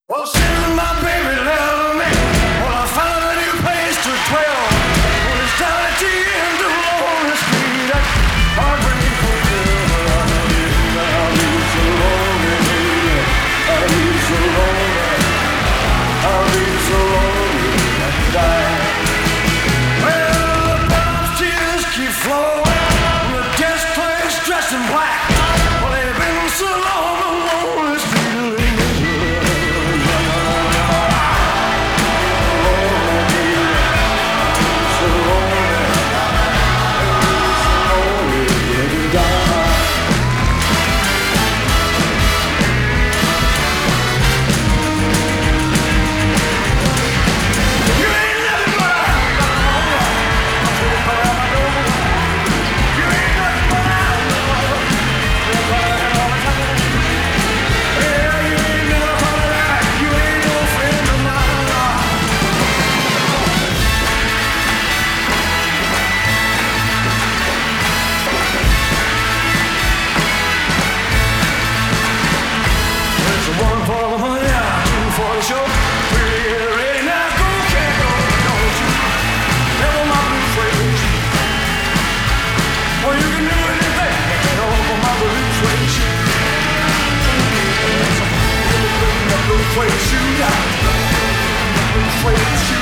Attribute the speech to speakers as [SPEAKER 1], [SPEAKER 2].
[SPEAKER 1] Well, since my baby left me, well, I found a new place to dwell. Well, it's down at the end of Lonely Street, that heartbreak hotel. I'll be so lonely, baby. I'll be so lonely. I'll be so lonely I could die. Well, the bottom's tears keep flowing. The desk clerk's dressed in black. Well, they've been so long on Lonely Street. One for the money, two for the show. Ready now, go, can't go, don't you? Never my blue suede shoe. Well, you can do anything, get over my blue suede shoe. Blue suede shoe, blue suede shoe.